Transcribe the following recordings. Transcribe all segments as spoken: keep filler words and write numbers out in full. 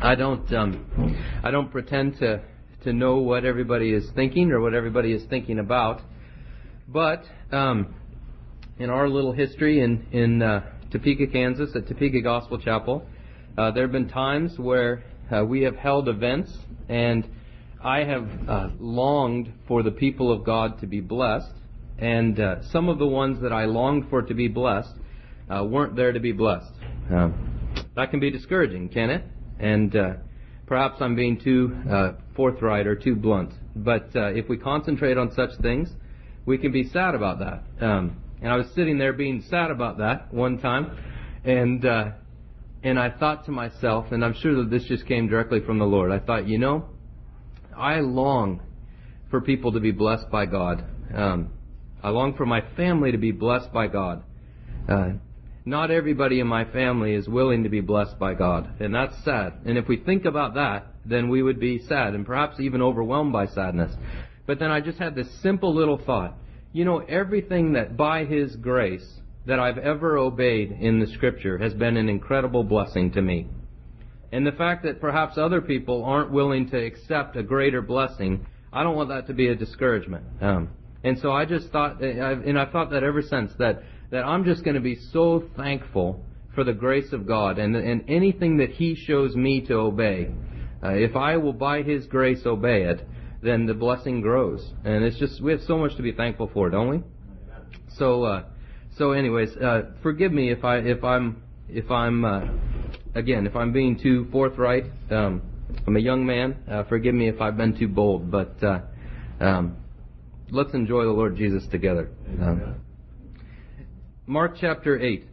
I don't um, I don't pretend to to know what everybody is thinking or what everybody is thinking about, but um, in our little history in in uh, Topeka, Kansas, at Topeka Gospel Chapel, uh, there have been times where uh, we have held events, and I have uh, longed for the people of God to be blessed, and uh, some of the ones that I longed for to be blessed uh, weren't there to be blessed. Uh, that can be discouraging, can it? And uh, perhaps I'm being too uh, forthright or too blunt. But uh, if we concentrate on such things, we can be sad about that. Um, and I was sitting there being sad about that one time, and uh, and I thought to myself, and I'm sure that this just came directly from the Lord, I thought, you know, I long for people to be blessed by God. Um, I long for my family to be blessed by God. Uh, Not everybody in my family is willing to be blessed by God, and that's sad. And if we think about that, then we would be sad and perhaps even overwhelmed by sadness. But then I just had this simple little thought. You know, everything that by His grace that I've ever obeyed in the Scripture has been an incredible blessing to me. And the fact that perhaps other people aren't willing to accept a greater blessing, I don't want that to be a discouragement. Um, and so I just thought, and I've thought that ever since, that that I'm just going to be so thankful for the grace of God and, and anything that He shows me to obey. Uh, if I will by His grace obey it, then the blessing grows. And it's just, we have so much to be thankful for, don't we? So, uh, so anyways, uh, forgive me if I, if I'm, if I'm, uh, again, if I'm being too forthright. Um, I'm a young man. Uh, forgive me if I've been too bold, but, uh, um, let's enjoy the Lord Jesus together. Um, Mark chapter eight.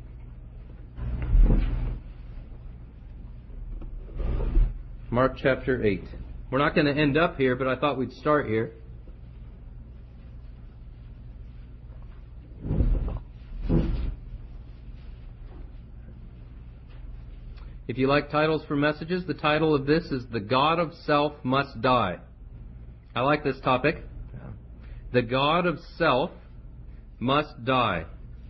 Mark chapter eight. We're not going to end up here, but I thought we'd start here. If you like titles for messages, the title of this is The God of Self Must Die. I like this topic. The God of Self Must Die.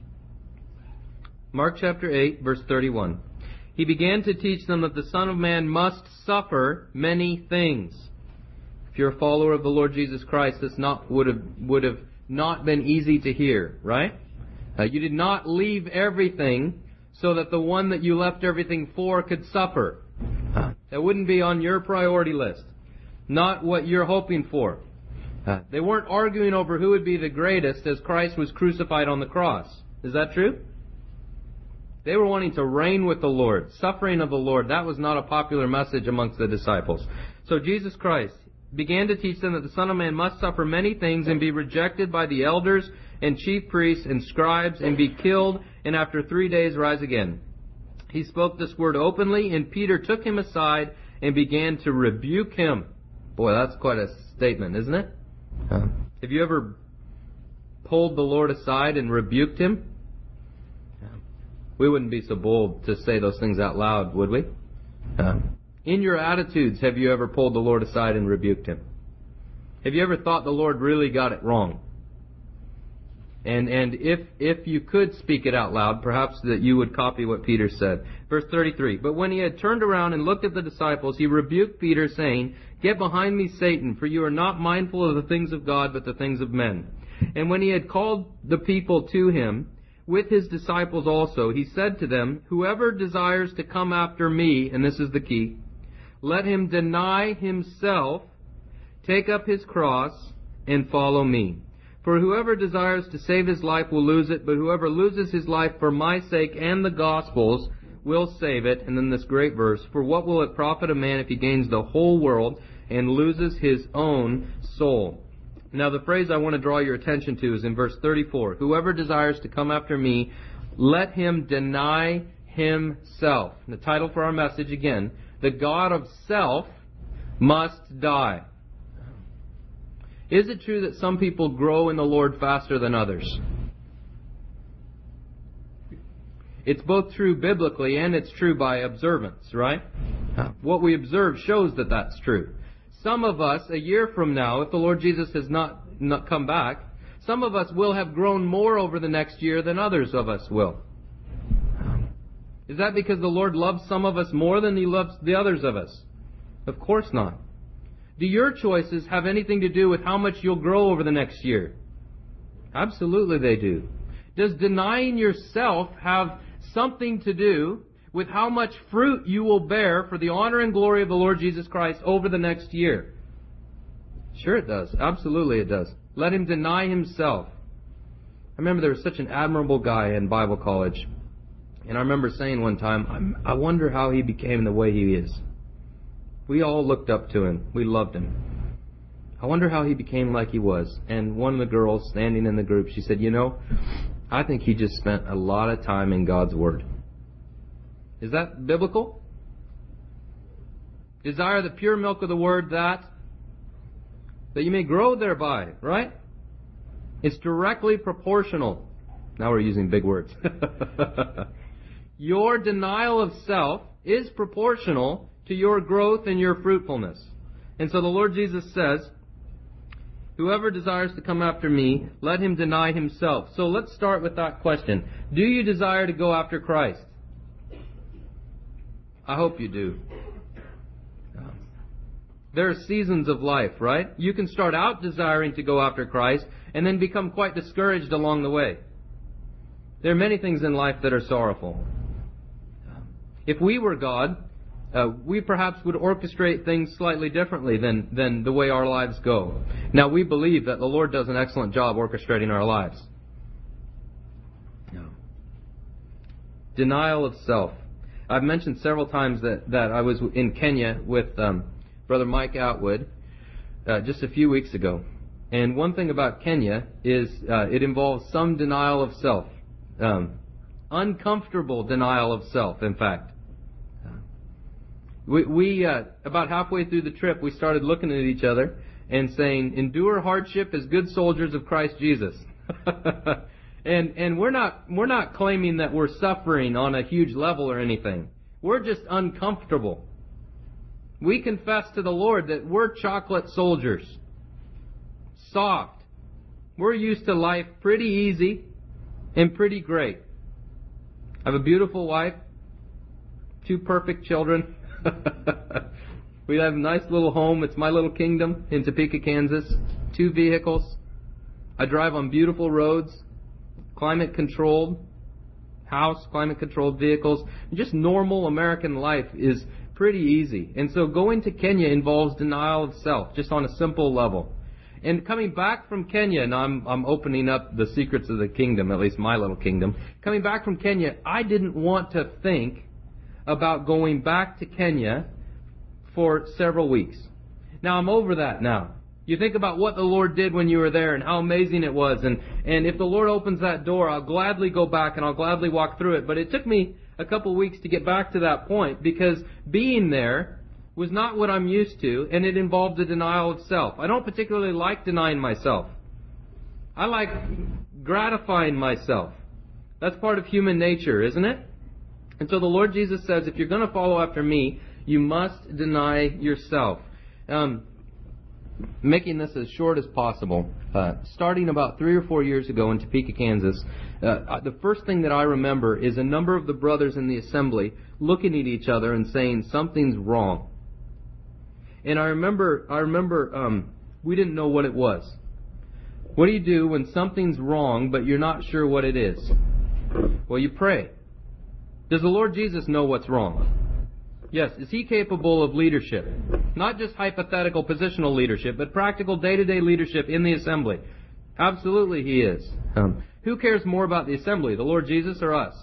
Mark chapter eight, verse thirty-one. He began to teach them that the Son of Man must suffer many things. If you're a follower of the Lord Jesus Christ, this not would have would have not been easy to hear, right? Uh, you did not leave everything so that the one that you left everything for could suffer. Uh, that wouldn't be on your priority list. Not what you're hoping for. Uh, they weren't arguing over who would be the greatest as Christ was crucified on the cross. Is that true? They were wanting to reign with the Lord. Suffering of the Lord, that was not a popular message amongst the disciples. So Jesus Christ began to teach them that the Son of Man must suffer many things and be rejected by the elders and chief priests and scribes and be killed and after three days rise again. He spoke this word openly, and Peter took him aside and began to rebuke him. Boy, that's quite a statement, isn't it? Uh, have you ever pulled the Lord aside and rebuked Him? We wouldn't be so bold to say those things out loud, would we? Uh, in your attitudes, have you ever pulled the Lord aside and rebuked Him? Have you ever thought the Lord really got it wrong? And and if if you could speak it out loud, perhaps that you would copy what Peter said. Verse thirty-three, but when he had turned around and looked at the disciples, he rebuked Peter, saying, "Get behind me, Satan, for you are not mindful of the things of God, but the things of men." And when he had called the people to him, with his disciples also, he said to them, "Whoever desires to come after me," and this is the key, "let him deny himself, take up his cross, and follow me. For whoever desires to save his life will lose it, but whoever loses his life for my sake and the gospel's will save it." And then this great verse, "For what will it profit a man if he gains the whole world and loses his own soul?" Now the phrase I want to draw your attention to is in verse thirty-four. "Whoever desires to come after me, let him deny himself." And the title for our message again, "The God of Self Must Die." Is it true that some people grow in the Lord faster than others? It's both true biblically and it's true by observance, right? What we observe shows that that's true. Some of us, a year from now, if the Lord Jesus has not, not come back, some of us will have grown more over the next year than others of us will. Is that because the Lord loves some of us more than He loves the others of us? Of course not. Do your choices have anything to do with how much you'll grow over the next year? Absolutely they do. Does denying yourself have something to do with how much fruit you will bear for the honor and glory of the Lord Jesus Christ over the next year? Sure it does. Absolutely it does. Let him deny himself. I remember there was such an admirable guy in Bible college. And I remember saying one time, I wonder how he became the way he is. We all looked up to him. We loved him. I wonder how he became like he was. And one of the girls standing in the group, she said, you know, I think he just spent a lot of time in God's Word. Is that biblical? Desire the pure milk of the Word that, that you may grow thereby, right? It's directly proportional. Now we're using big words. Your denial of self is proportional to your growth and your fruitfulness. And so the Lord Jesus says, whoever desires to come after me, let him deny himself. So let's start with that question. Do you desire to go after Christ? I hope you do. There are seasons of life, right? You can start out desiring to go after Christ and then become quite discouraged along the way. There are many things in life that are sorrowful. If we were God, uh, we perhaps would orchestrate things slightly differently than, than the way our lives go. Now, we believe that the Lord does an excellent job orchestrating our lives. No. Denial of self. I've mentioned several times that, that I was in Kenya with um, Brother Mike Outwood uh, just a few weeks ago. And one thing about Kenya is uh, it involves some denial of self. Um, uncomfortable denial of self, in fact. We, we uh, about halfway through the trip, we started looking at each other and saying, endure hardship as good soldiers of Christ Jesus. and and we're not we're not claiming that we're suffering on a huge level or anything. We're just uncomfortable. We confess to the Lord that we're chocolate soldiers. Soft. We're used to life pretty easy and pretty great. I have a beautiful wife, two perfect children. We have a nice little home. It's my little kingdom in Topeka, Kansas. Two vehicles. I drive on beautiful roads, climate controlled house, climate controlled vehicles. Just normal American life is pretty easy. And so going to Kenya involves denial of self, just on a simple level. And coming back from Kenya, and I'm, I'm opening up the secrets of the kingdom, at least my little kingdom. Coming back from Kenya, I didn't want to think about going back to Kenya for several weeks. Now, I'm over that now. You think about what the Lord did when you were there and how amazing it was. And, and if the Lord opens that door, I'll gladly go back and I'll gladly walk through it. But it took me a couple weeks to get back to that point because being there was not what I'm used to, and it involved a denial of self. I don't particularly like denying myself. I like gratifying myself. That's part of human nature, isn't it? And so the Lord Jesus says, if you're going to follow after me, you must deny yourself. Um, making this as short as possible, uh, starting about three or four years ago in Topeka, Kansas, uh, the first thing that I remember is a number of the brothers in the assembly looking at each other and saying, something's wrong. And I remember, I remember um, we didn't know what it was. What do you do when something's wrong, but you're not sure what it is? Well, you pray. Does the Lord Jesus know what's wrong? Yes. Is He capable of leadership? Not just hypothetical positional leadership, but practical day-to-day leadership in the assembly. Absolutely He is. Um, who cares more about the assembly, the Lord Jesus or us?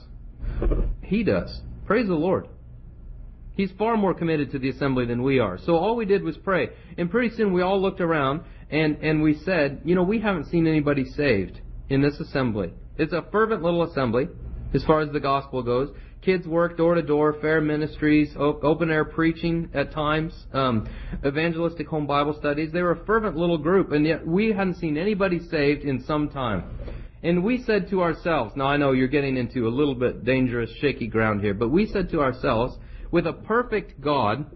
He does. Praise the Lord. He's far more committed to the assembly than we are. So all we did was pray. And pretty soon we all looked around and, and we said, you know, we haven't seen anybody saved in this assembly. It's a fervent little assembly as far as the gospel goes. Kids work door to door, fair ministries, open air preaching at times, um, evangelistic home Bible studies. They were a fervent little group, and yet we hadn't seen anybody saved in some time. And we said to ourselves, now I know you're getting into a little bit dangerous, shaky ground here, but we said to ourselves, with a perfect God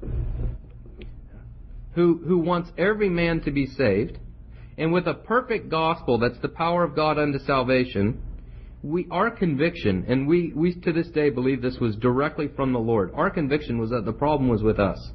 who, who wants every man to be saved, and with a perfect gospel that's the power of God unto salvation, we, our conviction, and we, we to this day believe this was directly from the Lord, our conviction was that the problem was with us.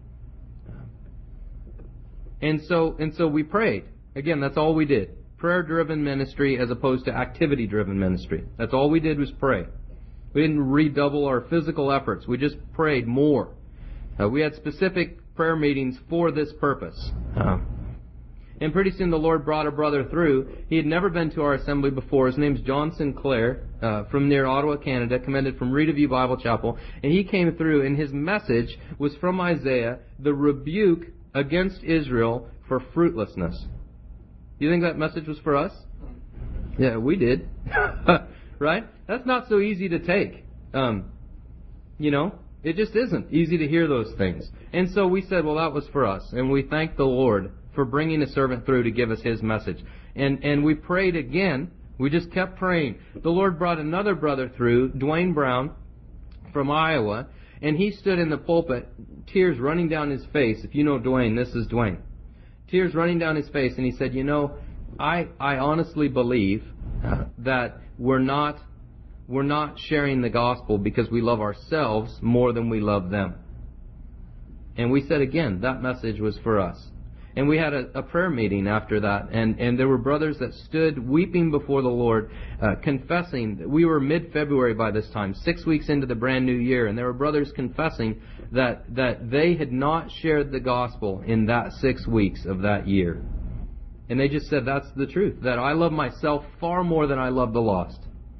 And so, and so we prayed. Again, that's all we did. Prayer-driven ministry as opposed to activity-driven ministry. That's all we did was pray. We didn't redouble our physical efforts. We just prayed more. Uh, we had specific prayer meetings for this purpose. Uh, and pretty soon the Lord brought a brother through. He had never been to our assembly before. His name's John Sinclair, uh, from near Ottawa, Canada, commended from Rita View Bible Chapel. And he came through, and his message was from Isaiah, the rebuke against Israel for fruitlessness. Do you think that message was for us? Yeah, we did. Right? That's not so easy to take. Um, you know, it just isn't easy to hear those things. And so we said, well, that was for us. And we thanked the Lord for bringing a servant through to give us his message. And and we prayed again. We just kept praying. The Lord brought another brother through, Dwayne Brown from Iowa, and he stood in the pulpit, tears running down his face. If you know Dwayne, this is Dwayne. Tears running down his face, and he said, you know, I I honestly believe uh, that we're not we're not sharing the gospel because we love ourselves more than we love them. And we said again, that message was for us. And we had a, a prayer meeting after that, and, and there were brothers that stood weeping before the Lord, uh, confessing. That we were mid-February by this time, six weeks into the brand new year, and there were brothers confessing that, that they had not shared the gospel in that six weeks of that year. And they just said, that's the truth, that I love myself far more than I love the lost.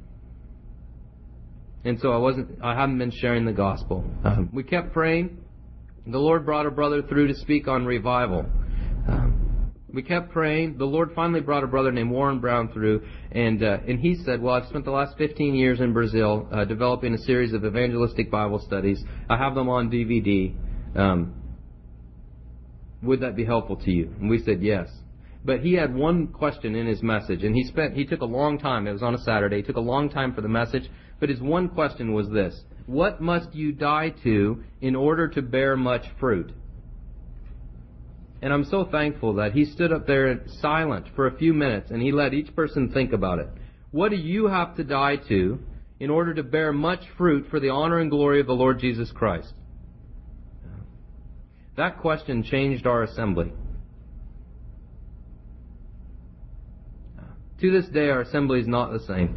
And so I wasn't, I haven't been sharing the gospel. Um, we kept praying. The Lord brought a brother through to speak on revival. Um, we kept praying. The Lord finally brought a brother named Warren Brown through, and uh, and he said, well, I've spent the last fifteen years in Brazil uh, developing a series of evangelistic Bible studies. I have them on D V D. Um, would that be helpful to you? And we said yes. But he had one question in his message, and he spent he took a long time. It was on a Saturday. He took a long time for the message, but his one question was this: what must you die to in order to bear much fruit? And I'm so thankful that he stood up there silent for a few minutes and he let each person think about it. What do you have to die to in order to bear much fruit for the honor and glory of the Lord Jesus Christ? That question changed our assembly. To this day, our assembly is not the same.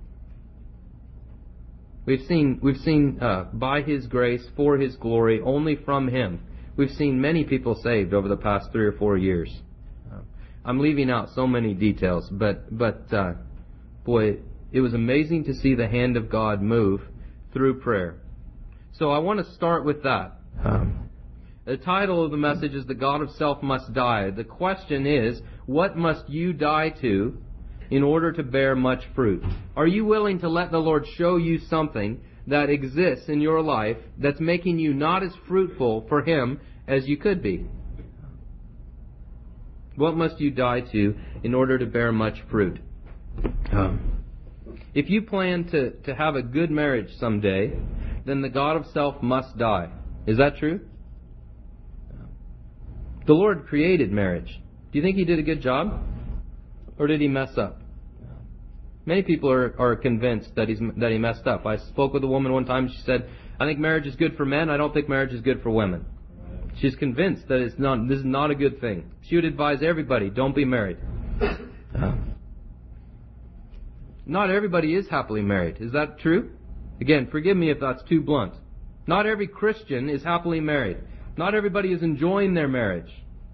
We've seen, we've seen uh, by His grace, for His glory, only from Him. We've seen many people saved over the past three or four years. Uh, I'm leaving out so many details, but but uh, boy, it was amazing to see the hand of God move through prayer. So I want to start with that. Um, the title of the message is "The God of Self Must Die." The question is, what must you die to in order to bear much fruit? Are you willing to let the Lord show you something that exists in your life that's making you not as fruitful for Him as you could be? What must you die to in order to bear much fruit? Um, if you plan to, to have a good marriage someday, then the God of self must die. Is that true? The Lord created marriage. Do you think He did a good job? Or did He mess up? Many people are, are convinced that he's that he messed up. I spoke with a woman one time. She said, I think marriage is good for men. I don't think marriage is good for women. She's convinced that it's not. This is not a good thing. She would advise everybody, don't be married. Uh, not everybody is happily married. Is that true? Again, forgive me if that's too blunt. Not every Christian is happily married. Not everybody is enjoying their marriage.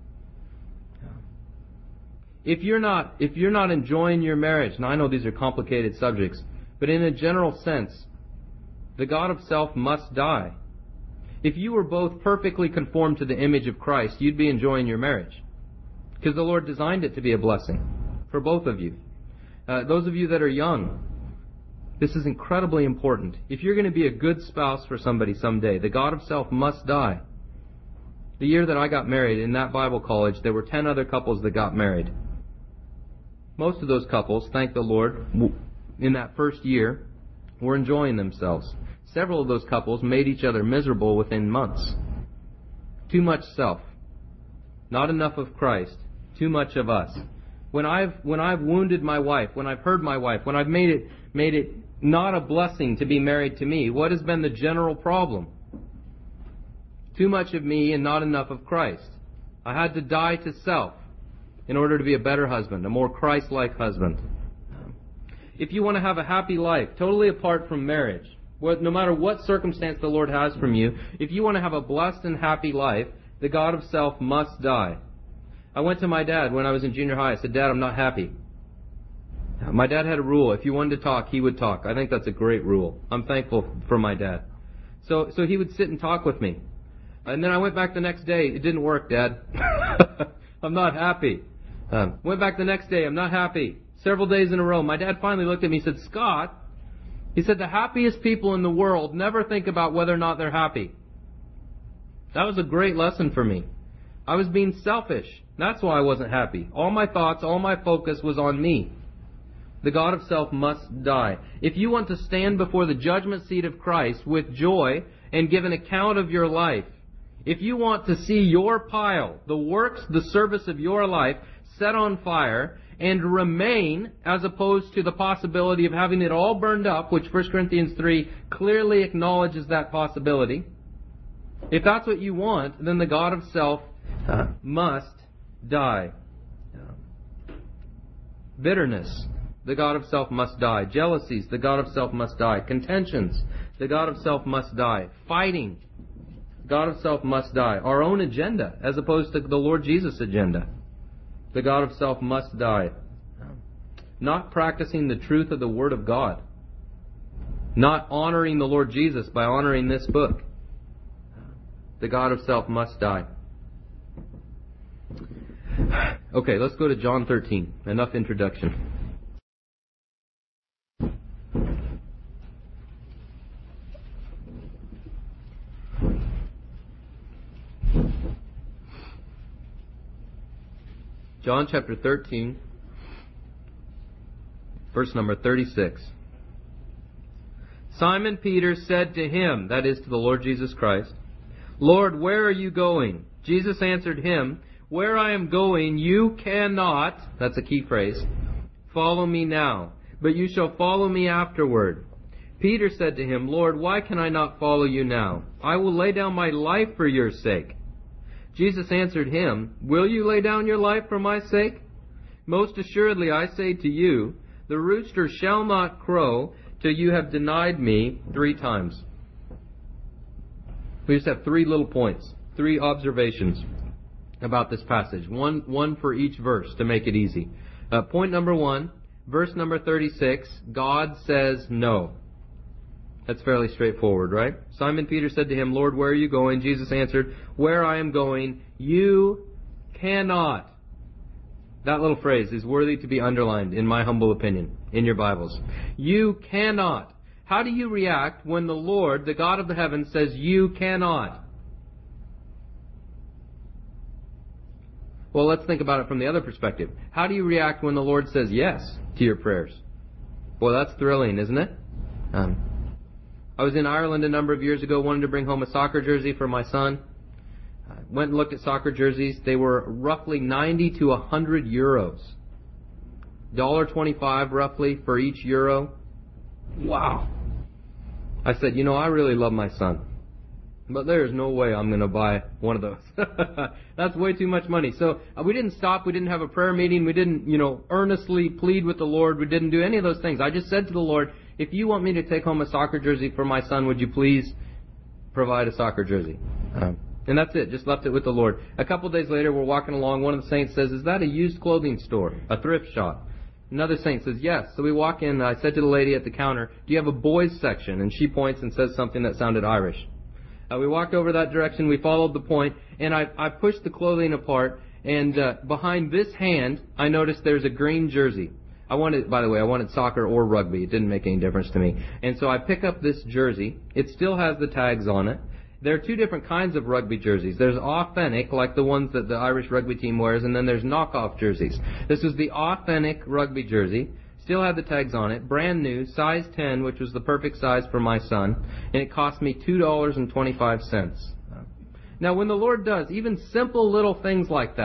If you're not, if you're not enjoying your marriage, now I know these are complicated subjects, but in a general sense, the God of self must die. If you were both perfectly conformed to the image of Christ, you'd be enjoying your marriage, because the Lord designed it to be a blessing for both of you. Uh, those of you that are young, this is incredibly important. If you're going to be a good spouse for somebody someday, the God of self must die. The year that I got married in that Bible college, there were ten other couples that got married. Most of those couples, thank the Lord, in that first year, were enjoying themselves. Several of those couples made each other miserable within months. Too much self. Not enough of Christ. Too much of us. When I've when I've wounded my wife, when I've hurt my wife, when I've made it made it not a blessing to be married to me. What has been the general problem? Too much of me and not enough of Christ. I had to die to self in order to be a better husband, a more Christ-like husband. If you want to have a happy life, totally apart from marriage, no matter what circumstance the Lord has from you, if you want to have a blessed and happy life, the god of self must die. I went to my dad when I was in junior high. I said, Dad, I'm not happy. My dad had a rule. If you wanted to talk, he would talk. I think that's a great rule. I'm thankful for my dad. So, so he would sit and talk with me. And then I went back the next day. It didn't work, Dad. I'm not happy. Um, went back the next day. I'm not happy. Several days in a row. My dad finally looked at me and said, Scott, he said, the happiest people in the world never think about whether or not they're happy. That was a great lesson for me. I was being selfish. That's why I wasn't happy. All my thoughts, all my focus was on me. The god of self must die. If you want to stand before the judgment seat of Christ with joy and give an account of your life, if you want to see your pile, the works, the service of your life, set on fire and remain, as opposed to the possibility of having it all burned up, which First Corinthians three clearly acknowledges that possibility, if that's what you want, then the god of self uh, must die. Bitterness, the god of self must die. Jealousies, the god of self must die. Contentions, the god of self must die. Fighting, God of self must die. Our own agenda, as opposed to the Lord Jesus' agenda. The god of self must die. Not practicing the truth of the Word of God. Not honoring the Lord Jesus by honoring this book. The god of self must die. Okay, let's go to John thirteen. Enough introduction. John chapter thirteen, verse number thirty-six. Simon Peter said to him, that is to the Lord Jesus Christ, Lord, where are you going? Jesus answered him, where I am going you cannot, that's a key phrase, follow me now, but you shall follow me afterward. Peter said to him, Lord, why can I not follow you now? I will lay down my life for your sake. Jesus answered him, will you lay down your life for my sake? Most assuredly I say to you, the rooster shall not crow till you have denied me three times. We just have three little points, three observations about this passage. One, one for each verse to make it easy. Uh, point number one, verse number thirty-six, God says no. That's fairly straightforward, right? Simon Peter said to him, Lord, where are you going? Jesus answered, where I am going, you cannot. That little phrase is worthy to be underlined, in my humble opinion, in your Bibles. You cannot. How do you react when the Lord, the God of the heavens, says you cannot? Well, let's think about it from the other perspective. How do you react when the Lord says yes to your prayers? Well, that's thrilling, isn't it? Um, I was in Ireland a number of years ago, wanted to bring home a soccer jersey for my son. I went and looked at soccer jerseys. They were roughly ninety to one hundred euros. one dollar twenty-five roughly for each euro. Wow. I said, you know, I really love my son, but there's no way I'm going to buy one of those. That's way too much money. So uh, we didn't stop. We didn't have a prayer meeting. We didn't, you know, earnestly plead with the Lord. We didn't do any of those things. I just said to the Lord, if you want me to take home a soccer jersey for my son, would you please provide a soccer jersey? Um, and that's it. Just left it with the Lord. A couple of days later, we're walking along. One of the saints says, is that a used clothing store, a thrift shop? Another saint says, yes. So we walk in. I said to the lady at the counter, do you have a boys section? And she points and says something that sounded Irish. Uh, we walked over that direction. We followed the point, and I, I pushed the clothing apart. And uh, behind this hand, I noticed there's a green jersey. I wanted, by the way, I wanted soccer or rugby. It didn't make any difference to me. And so I pick up this jersey. It still has the tags on it. There are two different kinds of rugby jerseys. There's authentic, like the ones that the Irish rugby team wears, and then there's knockoff jerseys. This was the authentic rugby jersey. Still had the tags on it. Brand new, size ten, which was the perfect size for my son. And it cost me two dollars and twenty-five cents. Now, when the Lord does even simple little things like that,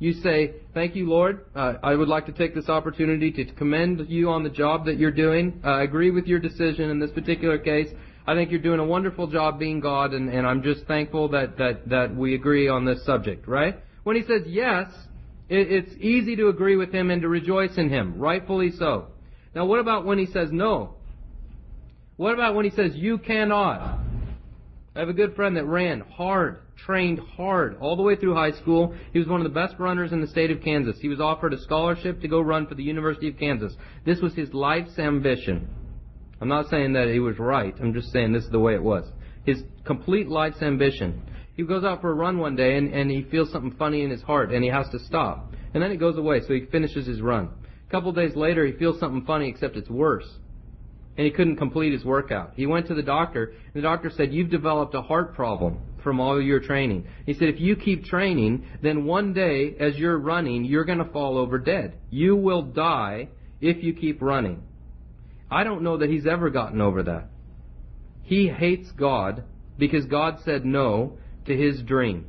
You say, thank you, Lord. Uh, I would like to take this opportunity to commend you on the job that you're doing. Uh, I agree with your decision in this particular case. I think you're doing a wonderful job being God, and, and I'm just thankful that, that, that we agree on this subject, right? When he says yes, it, it's easy to agree with him and to rejoice in him, rightfully so. Now, what about when he says no? What about when he says you cannot? I have a good friend that ran hard, trained hard, all the way through high school. He was one of the best runners in the state of Kansas. He was offered a scholarship to go run for the University of Kansas. This was his life's ambition. I'm not saying that he was right. I'm just saying this is the way it was. His complete life's ambition. He goes out for a run one day, and, and he feels something funny in his heart, and he has to stop. And then it goes away, so he finishes his run. A couple of days later, he feels something funny, except it's worse. And he couldn't complete his workout. He went to the doctor, and the doctor said, you've developed a heart problem from all your training. He said, if you keep training, then one day, as you're running, you're going to fall over dead. You will die if you keep running. I don't know that he's ever gotten over that. He hates God because God said no to his dream.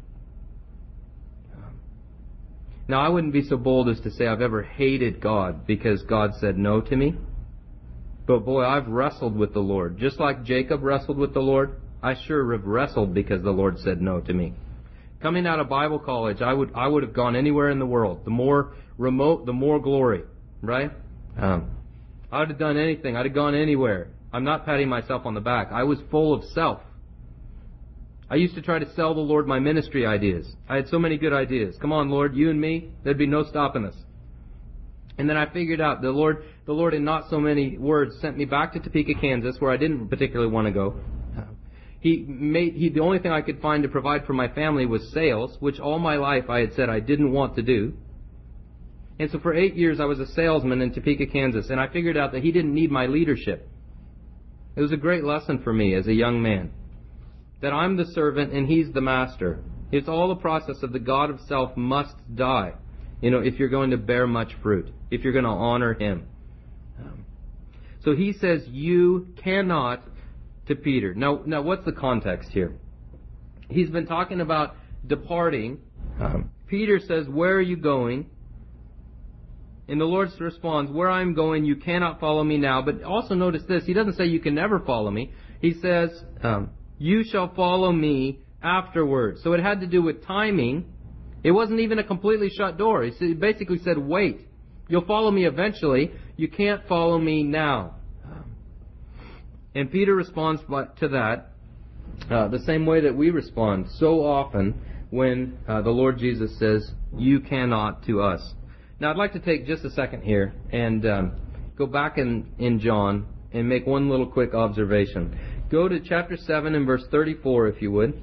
Now, I wouldn't be so bold as to say I've ever hated God because God said no to me. But boy, I've wrestled with the Lord. Just like Jacob wrestled with the Lord, I sure have wrestled because the Lord said no to me. Coming out of Bible college, I would I would have gone anywhere in the world. The more remote, the more glory, right? Um, I would have done anything. I'd have gone anywhere. I'm not patting myself on the back. I was full of self. I used to try to sell the Lord my ministry ideas. I had so many good ideas. Come on, Lord, you and me, there'd be no stopping us. And then I figured out the Lord, the Lord in not so many words sent me back to Topeka, Kansas, where I didn't particularly want to go. He made, he, the only thing I could find to provide for my family was sales, which all my life I had said I didn't want to do. And so for eight years I was a salesman in Topeka, Kansas, and I figured out that he didn't need my leadership. It was a great lesson for me as a young man, that I'm the servant and he's the master. It's all the process of the God of self must die, you know, if you're going to bear much fruit, if you're going to honor him. Um, so he says, you cannot, to Peter. Now, now what's the context here? He's been talking about departing. Um, Peter says, where are you going? And the Lord responds, where I'm going, you cannot follow me now. But also notice this, he doesn't say you can never follow me. He says, um, you shall follow me afterwards. So it had to do with timing. It wasn't even a completely shut door. He basically said, wait, you'll follow me eventually. You can't follow me now. And Peter responds to that uh, the same way that we respond so often when uh, the Lord Jesus says, you cannot to us. Now, I'd like to take just a second here and um, go back in, in John and make one little quick observation. Go to chapter seven and verse thirty-four, if you would.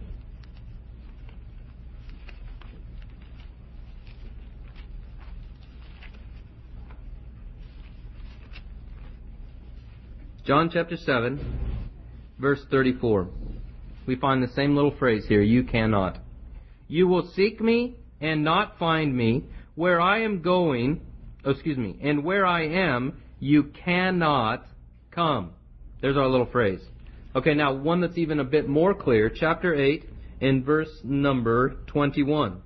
John chapter seven, verse thirty-four. We find the same little phrase here, you cannot. You will seek me and not find me. Where I am going, oh, excuse me, and where I am, you cannot come. There's our little phrase. Okay, now one that's even a bit more clear, chapter eight and verse number twenty-one.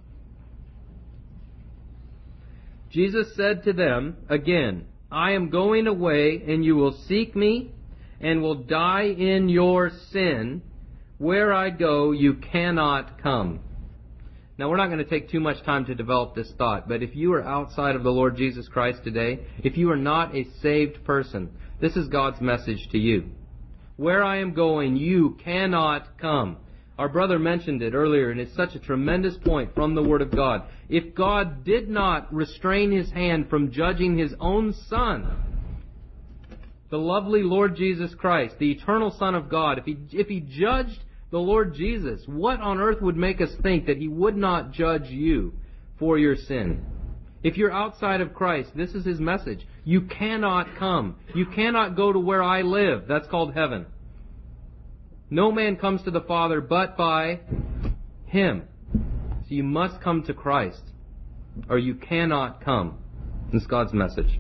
Jesus said to them again, I am going away, and you will seek me, and will die in your sin. Where I go, you cannot come. Now, we're not going to take too much time to develop this thought, but if you are outside of the Lord Jesus Christ today, if you are not a saved person, this is God's message to you. Where I am going, you cannot come. Our brother mentioned it earlier, and it's such a tremendous point from the Word of God. If God did not restrain His hand from judging His own Son, the lovely Lord Jesus Christ, the eternal Son of God, if He, if He judged the Lord Jesus, what on earth would make us think that He would not judge you for your sin? If you're outside of Christ, this is His message. You cannot come. You cannot go to where I live. That's called heaven. No man comes to the Father but by Him. So you must come to Christ, or you cannot come. That's God's message.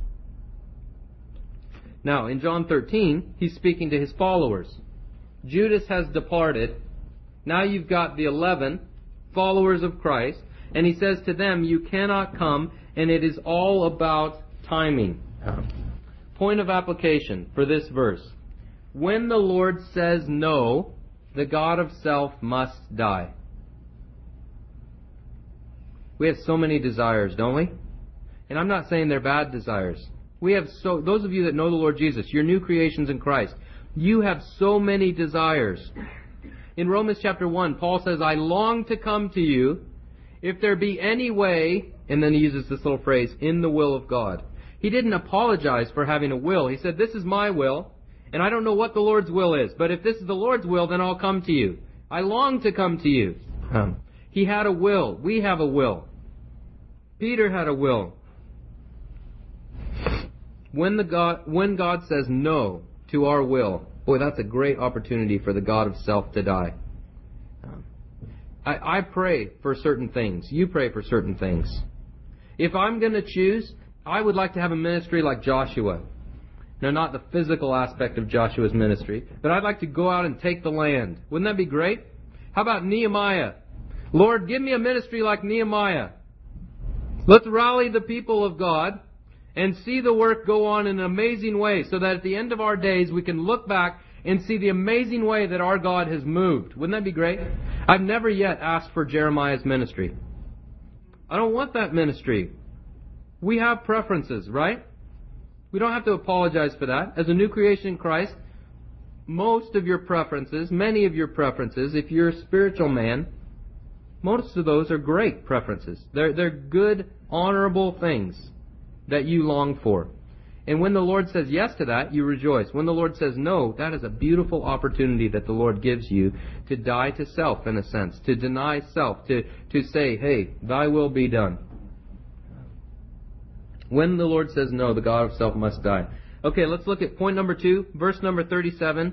Now, in John thirteen, He's speaking to His followers. Judas has departed. Now you've got the eleven followers of Christ. And he says to them, you cannot come, and it is all about timing. Point of application for this verse. When the Lord says no, the god of self must die. We have so many desires, don't we? And I'm not saying they're bad desires. We have so, those of you that know the Lord Jesus, you're new creations in Christ. You have so many desires. In Romans chapter one, Paul says, I long to come to you if there be any way, and then he uses this little phrase, in the will of God. He didn't apologize for having a will. He said, this is my will, and I don't know what the Lord's will is, but if this is the Lord's will, then I'll come to you. I long to come to you. Um, he had a will. We have a will. Peter had a will. When the God, when God says no to our will, boy, that's a great opportunity for the god of self to die. Um, I, I pray for certain things. You pray for certain things. If I'm going to choose, I would like to have a ministry like Joshua. Now, not the physical aspect of Joshua's ministry, but I'd like to go out and take the land. Wouldn't that be great? How about Nehemiah? Lord, give me a ministry like Nehemiah. Let's rally the people of God and see the work go on in an amazing way so that at the end of our days we can look back and see the amazing way that our God has moved. Wouldn't that be great? I've never yet asked for Jeremiah's ministry. I don't want that ministry. We have preferences, right? We don't have to apologize for that. As a new creation in Christ, most of your preferences, many of your preferences, if you're a spiritual man, most of those are great preferences. They're, they're good, honorable things that you long for. And when the Lord says yes to that, you rejoice. When the Lord says no, that is a beautiful opportunity that the Lord gives you to die to self, in a sense, to deny self, to, to say, hey, thy will be done. When the Lord says no, the god of self must die. Okay, let's look at point number two, verse number thirty-seven.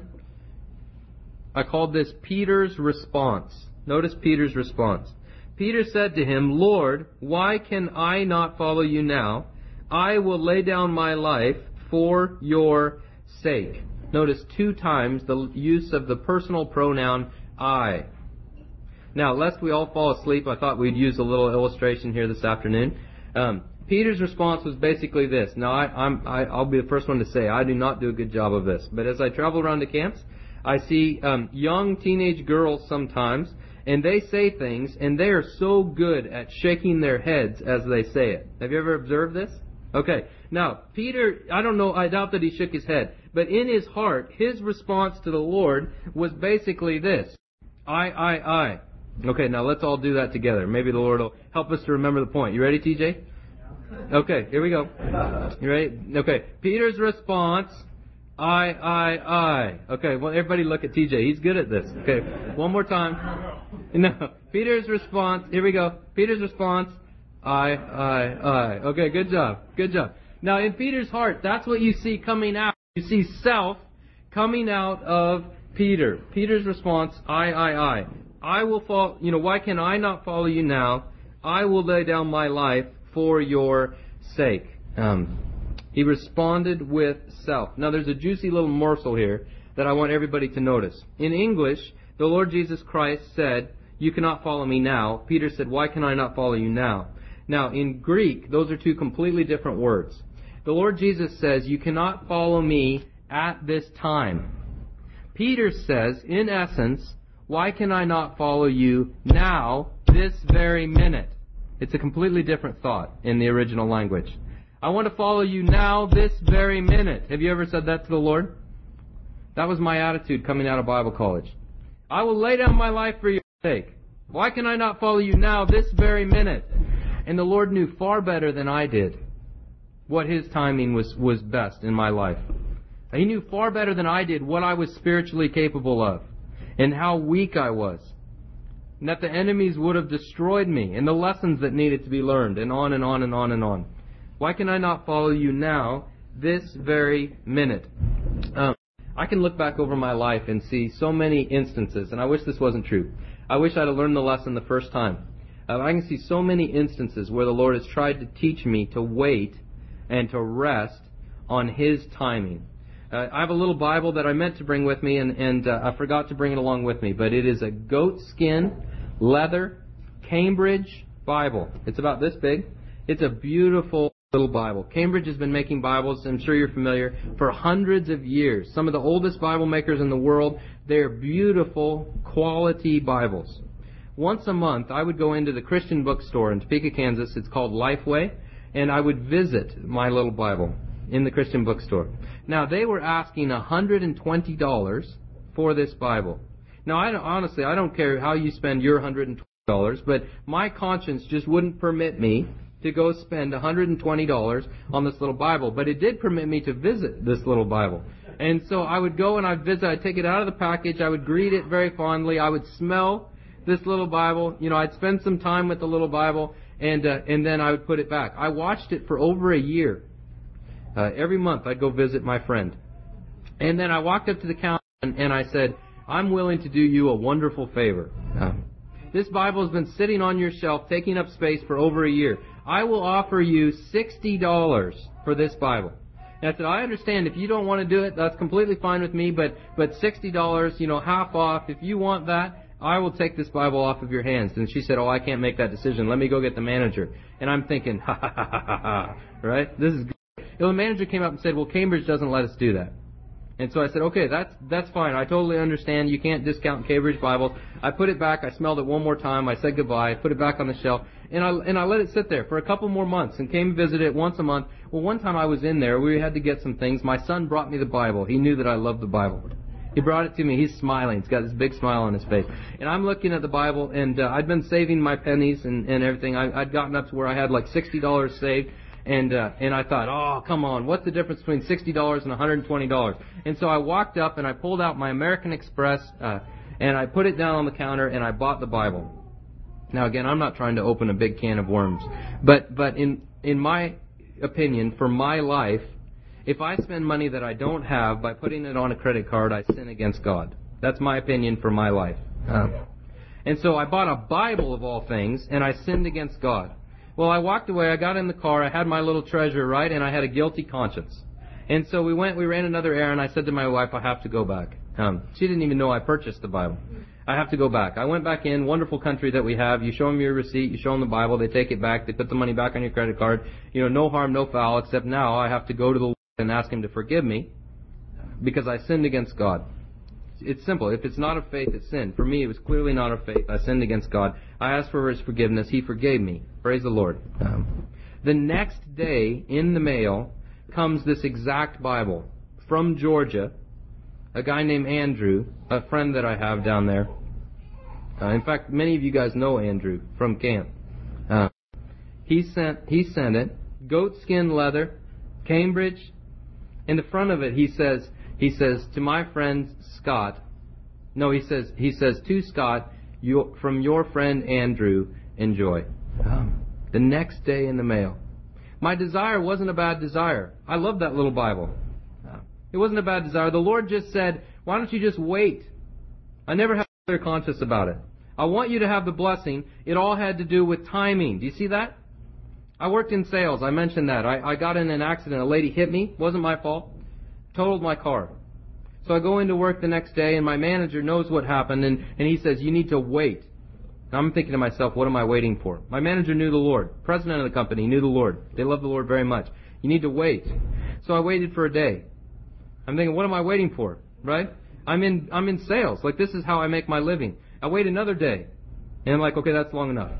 I called this Peter's response. Notice Peter's response. Peter said to him, Lord, why can I not follow you now? I will lay down my life for your sake. Notice two times the use of the personal pronoun I. Now, lest we all fall asleep, I thought we'd use a little illustration here this afternoon. Um, Peter's response was basically this. Now, I, I'm, I, I'll be the first one to say I do not do a good job of this. But as I travel around the camps, I see um, young teenage girls sometimes, and they say things, and they are so good at shaking their heads as they say it. Have you ever observed this? Okay. Now, Peter, I don't know, I doubt that he shook his head. But in his heart, his response to the Lord was basically this. I, I, I. Okay, now let's all do that together. Maybe the Lord will help us to remember the point. You ready, T J? Okay, here we go. You ready? Okay. Peter's response, I, I, I. Okay, well, everybody look at T J. He's good at this. Okay, one more time. No. Peter's response, here we go. Peter's response, I, I, I. Okay, good job. Good job. Now, in Peter's heart, that's what you see coming out. You see self coming out of Peter. Peter's response, I, I, I. I will follow, you know, why can I not follow you now? I will lay down my life for your sake. Um, he responded with self. Now, there's a juicy little morsel here that I want everybody to notice. In English, the Lord Jesus Christ said, you cannot follow me now. Peter said, why can I not follow you now? Now, in Greek, those are two completely different words. The Lord Jesus says, you cannot follow me at this time. Peter says, in essence, why can I not follow you now, this very minute? It's a completely different thought in the original language. I want to follow you now, this very minute. Have you ever said that to the Lord? That was my attitude coming out of Bible college. I will lay down my life for your sake. Why can I not follow you now, this very minute? And the Lord knew far better than I did what His timing was, was best in my life. He knew far better than I did what I was spiritually capable of and how weak I was. And that the enemies would have destroyed me, and the lessons that needed to be learned, and on and on and on and on. Why can I not follow you now, this very minute? Um, I can look back over my life and see so many instances, and I wish this wasn't true. I wish I'd have learned the lesson the first time. Uh, I can see so many instances where the Lord has tried to teach me to wait and to rest on His timing. Uh, I have a little Bible that I meant to bring with me, and, and uh, I forgot to bring it along with me. But it is a goat skin, leather, Cambridge Bible. It's about this big. It's a beautiful little Bible. Cambridge has been making Bibles, I'm sure you're familiar, for hundreds of years. Some of the oldest Bible makers in the world. They're beautiful, quality Bibles. Once a month, I would go into the Christian bookstore in Topeka, Kansas. It's called Lifeway. And I would visit my little Bible in the Christian bookstore. Now, they were asking one hundred twenty dollars for this Bible. Now, I don't, honestly, I don't care how you spend your one hundred twenty dollars, but my conscience just wouldn't permit me to go spend one hundred twenty dollars on this little Bible. But it did permit me to visit this little Bible. And so I would go and I'd visit. I'd take it out of the package. I would greet it very fondly. I would smell this little Bible. You know, I'd spend some time with the little Bible, and uh, and then I would put it back. I watched it for over a year. Uh, every month I'd go visit my friend. And then I walked up to the counter and, and I said, I'm willing to do you a wonderful favor. Uh, this Bible has been sitting on your shelf, taking up space for over a year. I will offer you sixty dollars for this Bible. And I said, I understand if you don't want to do it, that's completely fine with me, but, but sixty dollars, you know, half off, if you want that, I will take this Bible off of your hands. And she said, oh, I can't make that decision. Let me go get the manager. And I'm thinking, ha, ha, ha, ha, ha, right? This is great. And the manager came up and said, well, Cambridge doesn't let us do that. And so I said, okay, that's that's fine. I totally understand. You can't discount Cambridge Bibles. I put it back. I smelled it one more time. I said goodbye. I put it back on the shelf. And I, and I let it sit there for a couple more months and came and visited it once a month. Well, one time I was in there. We had to get some things. My son brought me the Bible. He knew that I loved the Bible. He brought it to me. He's smiling. He's got this big smile on his face. And I'm looking at the Bible, and uh, I'd been saving my pennies and, and everything. I, I'd gotten up to where I had like sixty dollars saved. And uh, and I thought, oh, come on, what's the difference between sixty dollars and one hundred twenty dollars? And so I walked up and I pulled out my American Express uh, and I put it down on the counter and I bought the Bible. Now, again, I'm not trying to open a big can of worms. But but in in my opinion, for my life, if I spend money that I don't have by putting it on a credit card, I sin against God. That's my opinion for my life. Um, and so I bought a Bible of all things, and I sinned against God. Well, I walked away, I got in the car, I had my little treasure, right, and I had a guilty conscience. And so we went, we ran another errand, I said to my wife, I have to go back. Um, she didn't even know I purchased the Bible. I have to go back. I went back in, wonderful country that we have. You show them your receipt, you show them the Bible, they take it back, they put the money back on your credit card. You know, no harm, no foul, except now I have to go to the Lord and ask Him to forgive me because I sinned against God. It's simple. If it's not of faith, it's sin. For me, it was clearly not of faith. I sinned against God. I asked for His forgiveness. He forgave me. Praise the Lord. Um, the next day, in the mail, comes this exact Bible from Georgia. A guy named Andrew, a friend that I have down there. Uh, in fact, many of you guys know Andrew from camp. Uh, he sent he sent it, goatskin leather, Cambridge. In the front of it, he says he says to my friend Scott. No, he says he says to Scott, you, from your friend Andrew, enjoy. Um, the next day in the mail. My desire wasn't a bad desire. I love that little Bible. Uh, it wasn't a bad desire. The Lord just said, why don't you just wait? I never had a clear conscience about it. I want you to have the blessing. It all had to do with timing. Do you see that? I worked in sales. I mentioned that. I, I got in an accident. A lady hit me. It wasn't my fault. Totaled my car. So I go into work the next day, and my manager knows what happened, and, and he says, you need to wait. And I'm thinking to myself, what am I waiting for? My manager knew the Lord. President of the company knew the Lord. They love the Lord very much. You need to wait. So I waited for a day. I'm thinking, what am I waiting for? Right? I'm in I'm in sales. Like, this is how I make my living. I wait another day. And I'm like, okay, that's long enough.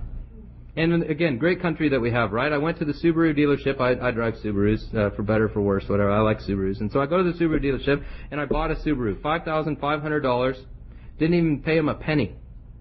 And again, great country that we have, right? I went to the Subaru dealership. I, I drive Subarus, uh, for better, for worse, whatever. I like Subarus. And so I go to the Subaru dealership, and I bought a Subaru. five thousand five hundred dollars. Didn't even pay him a penny.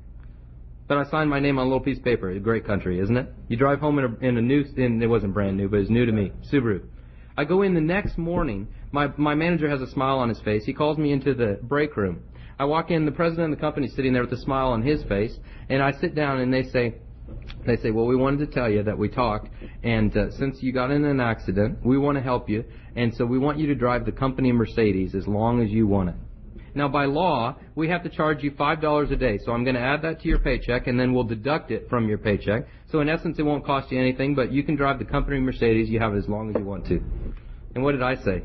But I signed my name on a little piece of paper. A great country, isn't it? You drive home in a, in a new, in, it wasn't brand new, but it was new to me. Subaru. I go in the next morning. My, my manager has a smile on his face. He calls me into the break room. I walk in, the president of the company is sitting there with a smile on his face, and I sit down, and they say, They say, well, we wanted to tell you that we talked, and uh, since you got in an accident, we want to help you, and so we want you to drive the company Mercedes as long as you want it. Now, by law, we have to charge you five dollars a day, so I'm going to add that to your paycheck, and then we'll deduct it from your paycheck. So in essence, it won't cost you anything, but you can drive the company Mercedes. You have it as long as you want to. And what did I say?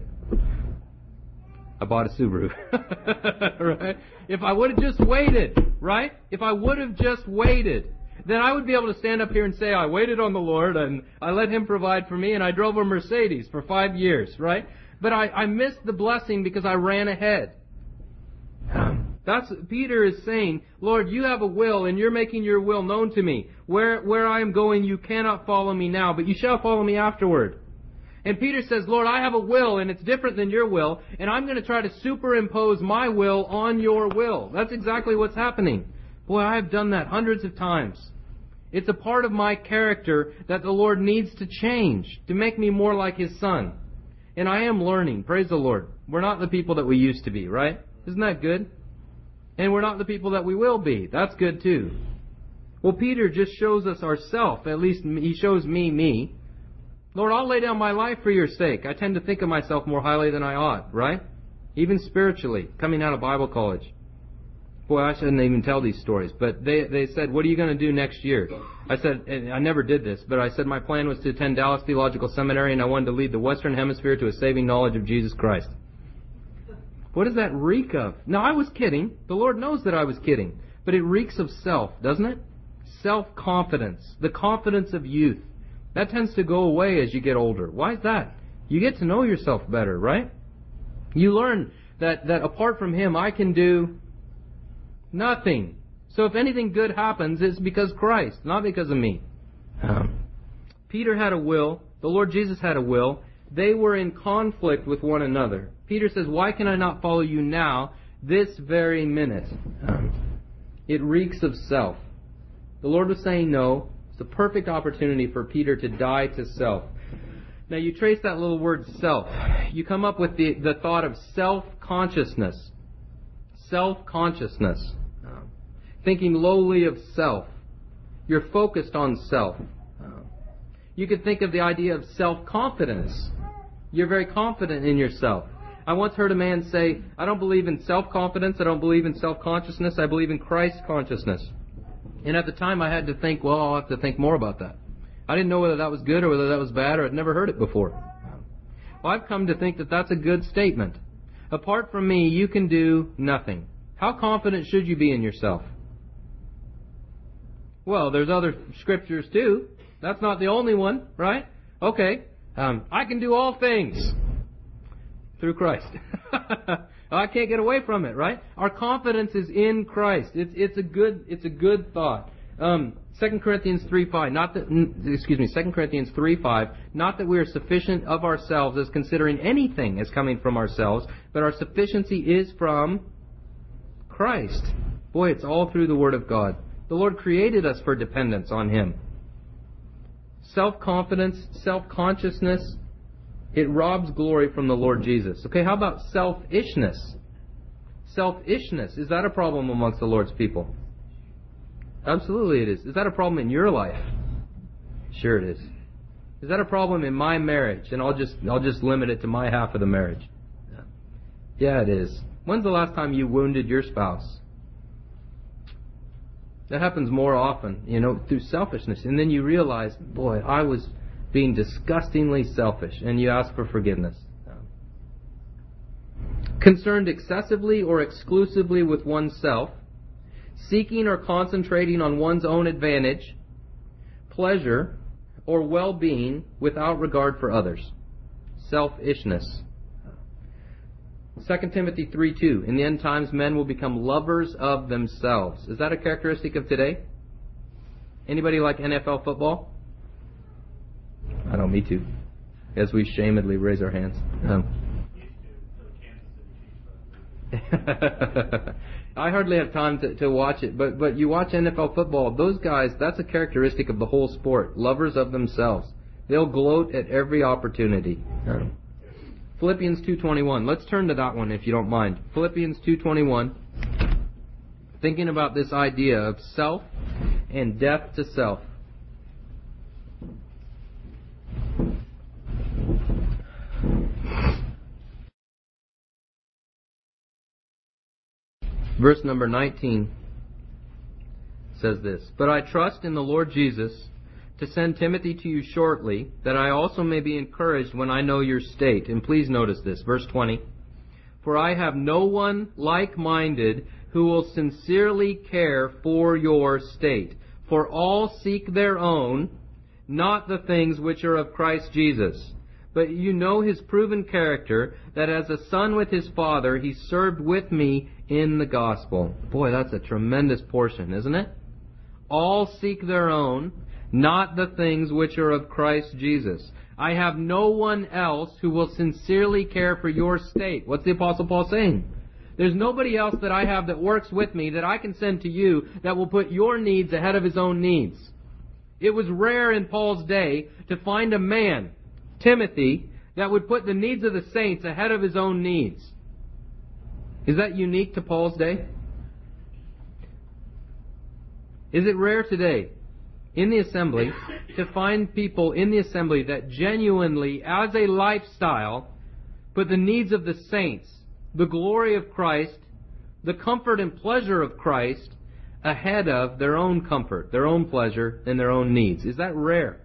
I bought a Subaru. Right? If I would have just waited, right? If I would have just waited. then I would be able to stand up here and say, I waited on the Lord and I let Him provide for me and I drove a Mercedes for five years, right? But I, I missed the blessing because I ran ahead. That's, Peter is saying, Lord, you have a will and you're making your will known to me. Where, where I am going, you cannot follow me now, but you shall follow me afterward. And Peter says, Lord, I have a will and it's different than your will, and I'm going to try to superimpose my will on your will. That's exactly what's happening. Boy, I have done that hundreds of times. It's a part of my character that the Lord needs to change to make me more like His Son. And I am learning. Praise the Lord. We're not the people that we used to be, right? Isn't that good? And we're not the people that we will be. That's good too. Well, Peter just shows us ourself. At least he shows me me. Lord, I'll lay down my life for your sake. I tend to think of myself more highly than I ought, right? Even spiritually, coming out of Bible college. Boy, I shouldn't even tell these stories. But they they said, what are you going to do next year? I said, and I never did this, but I said my plan was to attend Dallas Theological Seminary and I wanted to lead the Western Hemisphere to a saving knowledge of Jesus Christ. What does that reek of? Now, I was kidding. The Lord knows that I was kidding. But it reeks of self, doesn't it? Self-confidence. The confidence of youth. That tends to go away as you get older. Why is that? You get to know yourself better, right? You learn that, that apart from Him, I can do nothing. So if anything good happens, it's because Christ, not because of me. Um, Peter had a will. The Lord Jesus had a will. They were in conflict with one another. Peter says, why can I not follow you now, this very minute? Um, it reeks of self. The Lord was saying no. It's a perfect opportunity for Peter to die to self. Now you trace that little word self. You come up with the, the thought of self-consciousness. Self-consciousness. Um, thinking lowly of self. You're focused on self. Um, you could think of the idea of self-confidence. You're very confident in yourself. I once heard a man say, I don't believe in self-confidence, I don't believe in self-consciousness, I believe in Christ consciousness. And at the time I had to think, well, I'll have to think more about that. I didn't know whether that was good or whether that was bad, or I'd never heard it before. Well, I've come to think that that's a good statement. Apart from me, you can do nothing. How confident should you be in yourself? Well, there's other scriptures too. That's not the only one, right? Okay. Um, I can do all things through Christ. I can't get away from it, right? Our confidence is in Christ. It's it's a good it's a good thought. Um, Second Corinthians three five, not that excuse me, Second Corinthians three five, not that we are sufficient of ourselves as considering anything as coming from ourselves, but our sufficiency is from Christ. Boy, it's all through the Word of God. The Lord created us for dependence on Him. Self-confidence, self-consciousness, it robs glory from the Lord Jesus. Okay, how about selfishness? Selfishness, is that a problem amongst the Lord's people? Absolutely it is. Is that a problem in your life? Sure it is. Is that a problem in my marriage? And I'll just I'll just limit it to my half of the marriage. Yeah, it is. When's the last time you wounded your spouse? That happens more often, you know, through selfishness. And then you realize, boy, I was being disgustingly selfish. And you ask for forgiveness. Concerned excessively or exclusively with oneself. Seeking or concentrating on one's own advantage, pleasure, or well-being without regard for others. Selfishness. Second Timothy three two, in the end times men will become lovers of themselves. Is that a characteristic of today? Anybody like N F L football? I know, me too. As we shamedly raise our hands. Um. I hardly have time to, to watch it, but, but you watch N F L football, those guys, that's a characteristic of the whole sport. Lovers of themselves. They'll gloat at every opportunity. Um. Philippians two twenty-one. Let's turn to that one if you don't mind. Philippians two twenty-one. Thinking about this idea of self and death to self. Verse number nineteen says this, But I trust in the Lord Jesus to send Timothy to you shortly, that I also may be encouraged when I know your state. And please notice this, verse twenty. For I have no one like-minded who will sincerely care for your state. For all seek their own, not the things which are of Christ Jesus. But you know his proven character, that as a son with his father, he served with me in the gospel. Boy, that's a tremendous portion, isn't it? All seek their own, not the things which are of Christ Jesus. I have no one else who will sincerely care for your state. What's the Apostle Paul saying? There's nobody else that I have that works with me that I can send to you that will put your needs ahead of his own needs. It was rare in Paul's day to find a man, Timothy, that would put the needs of the saints ahead of his own needs. Is that unique to Paul's day? Is it rare today in the assembly to find people in the assembly that genuinely, as a lifestyle, put the needs of the saints, the glory of Christ, the comfort and pleasure of Christ ahead of their own comfort, their own pleasure, and their own needs? Is that rare?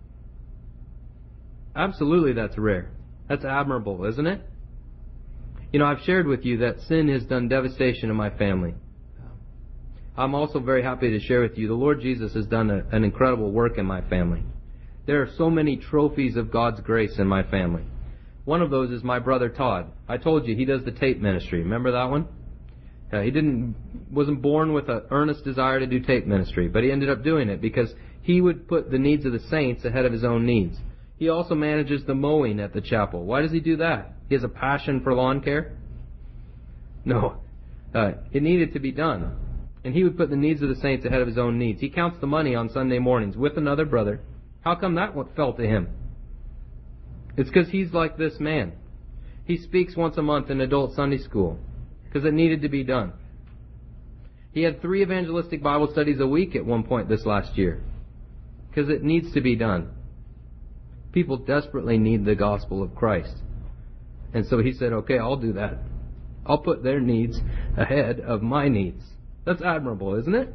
Absolutely, that's rare. That's admirable, isn't it? You know, I've shared with you that sin has done devastation in my family. I'm also very happy to share with you the Lord Jesus has done a, an incredible work in my family. There are so many trophies of God's grace in my family. One of those is my brother Todd. I told you he does the tape ministry. Remember that one? Uh, he didn't wasn't born with an earnest desire to do tape ministry, but he ended up doing it because he would put the needs of the saints ahead of his own needs. He also manages the mowing at the chapel. Why does he do that? He has a passion for lawn care? No. Uh, it needed to be done. And he would put the needs of the saints ahead of his own needs. He counts the money on Sunday mornings with another brother. How come that one fell to him? It's because he's like this man. He speaks once a month in adult Sunday school because it needed to be done. He had three evangelistic Bible studies a week at one point this last year because it needs to be done. People desperately need the gospel of Christ. And so he said, okay, I'll do that. I'll put their needs ahead of my needs. That's admirable, isn't it?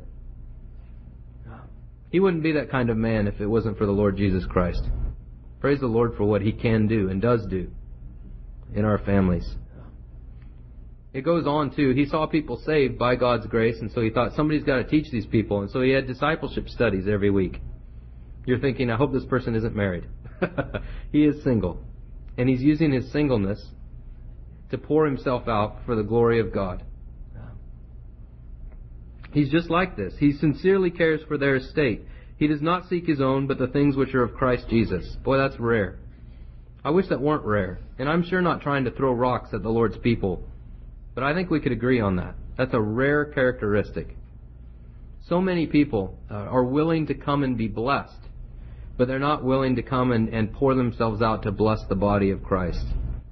He wouldn't be that kind of man if it wasn't for the Lord Jesus Christ. Praise the Lord for what he can do and does do in our families. It goes on too. He saw people saved by God's grace, and so he thought somebody's got to teach these people. And so he had discipleship studies every week. You're thinking, I hope this person isn't married. He is single. And he's using his singleness to pour himself out for the glory of God. He's just like this. He sincerely cares for their estate. He does not seek his own, but the things which are of Christ Jesus. Boy, that's rare. I wish that weren't rare. And I'm sure not trying to throw rocks at the Lord's people. But I think we could agree on that. That's a rare characteristic. So many people uh, are willing to come and be blessed, but they're not willing to come and, and pour themselves out to bless the body of Christ.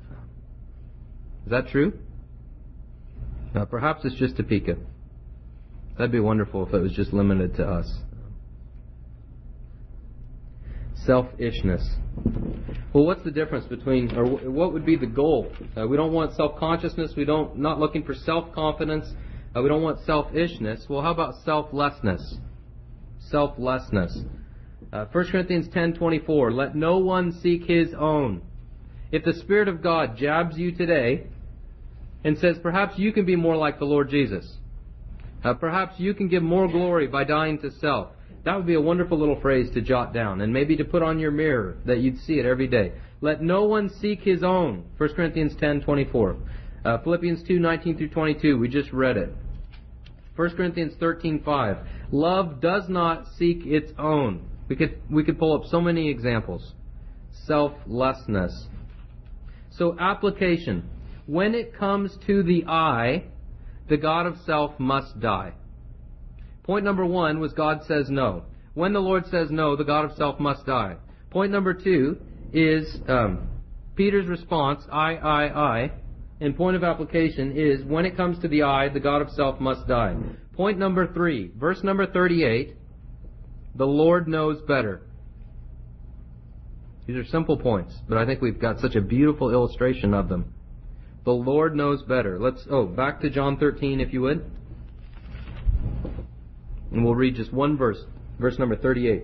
Is that true? Uh, perhaps it's just Topeka. That'd be wonderful if it was just limited to us. Selfishness. Well, what's the difference between, or what would be the goal? Uh, we don't want self-consciousness. We don't, not looking for self-confidence. Uh, we don't want selfishness. Well, how about selflessness? Selflessness. Uh, First Corinthians ten twenty-four. Let no one seek his own. If the Spirit of God jabs you today and says, perhaps you can be more like the Lord Jesus. Uh, perhaps you can give more glory by dying to self. That would be a wonderful little phrase to jot down and maybe to put on your mirror that you'd see it every day. Let no one seek his own. First Corinthians ten twenty-four. Uh, Philippians two nineteen through twenty-two. We just read it. First Corinthians thirteen five. Love does not seek its own. We could we could pull up so many examples. Selflessness. So application. When it comes to the I, the God of self must die. Point number one was God says no. When the Lord says no, the God of self must die. Point number two is um, Peter's response, I, I, I. And point of application is when it comes to the I, the God of self must die. Point number three, verse number thirty-eight, the Lord knows better. These are simple points, but I think we've got such a beautiful illustration of them. The Lord knows better. Let's, oh, back to John thirteen, if you would. And we'll read just one verse, verse number thirty-eight.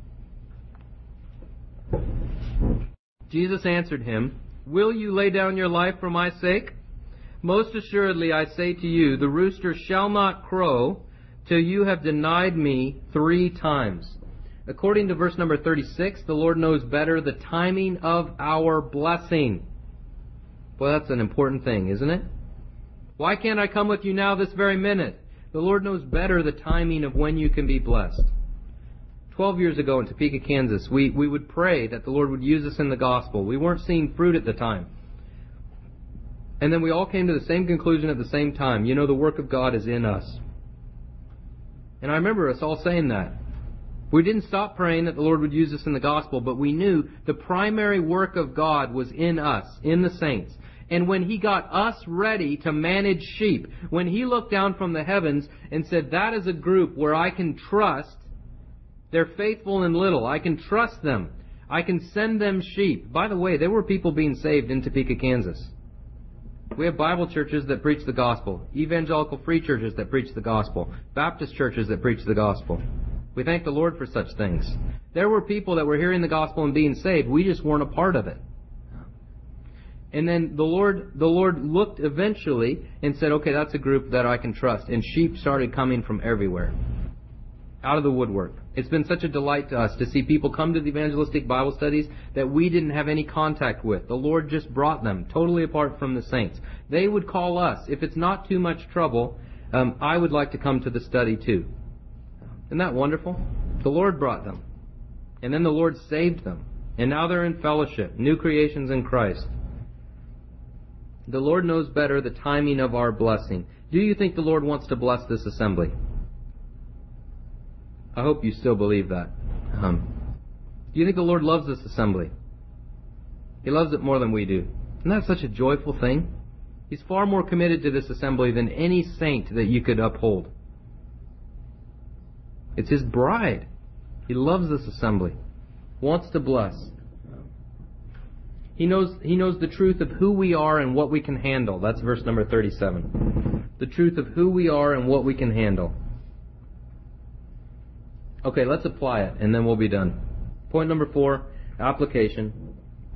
Jesus answered him, will you lay down your life for my sake? Most assuredly I say to you, the rooster shall not crow till you have denied me three times. According to verse number thirty-six, the Lord knows better the timing of our blessing. Well, that's an important thing, isn't it? Why can't I come with you now this very minute? The Lord knows better the timing of when you can be blessed. Twelve years ago in Topeka, Kansas, we, we would pray that the Lord would use us in the gospel. We weren't seeing fruit at the time. And then we all came to the same conclusion at the same time. You know, the work of God is in us. And I remember us all saying that. We didn't stop praying that the Lord would use us in the gospel, but we knew the primary work of God was in us, in the saints. And when He got us ready to manage sheep, when He looked down from the heavens and said, that is a group where I can trust, they're faithful in little, I can trust them, I can send them sheep. By the way, there were people being saved in Topeka, Kansas. We have Bible churches that preach the gospel, evangelical free churches that preach the gospel, Baptist churches that preach the gospel. We thank the Lord for such things. There were people that were hearing the gospel and being saved. We just weren't a part of it. And then the Lord, the Lord looked eventually and said, okay, that's a group that I can trust. And sheep started coming from everywhere, out of the woodwork. It's been such a delight to us to see people come to the evangelistic Bible studies that we didn't have any contact with. The Lord just brought them, totally apart from the saints. They would call us. If it's not too much trouble, um, I would like to come to the study too. Isn't that wonderful? The Lord brought them. And then the Lord saved them. And now they're in fellowship, new creations in Christ. The Lord knows better the timing of our blessing. Do you think the Lord wants to bless this assembly? I hope you still believe that. Um, do you think the Lord loves this assembly? He loves it more than we do. Isn't that such a joyful thing? He's far more committed to this assembly than any saint that you could uphold. It's His bride. He loves this assembly. Wants to bless. He knows, he knows the truth of who we are and what we can handle. That's verse number thirty-seven. The truth of who we are and what we can handle. Okay, let's apply it, and then we'll be done. Point number four, application.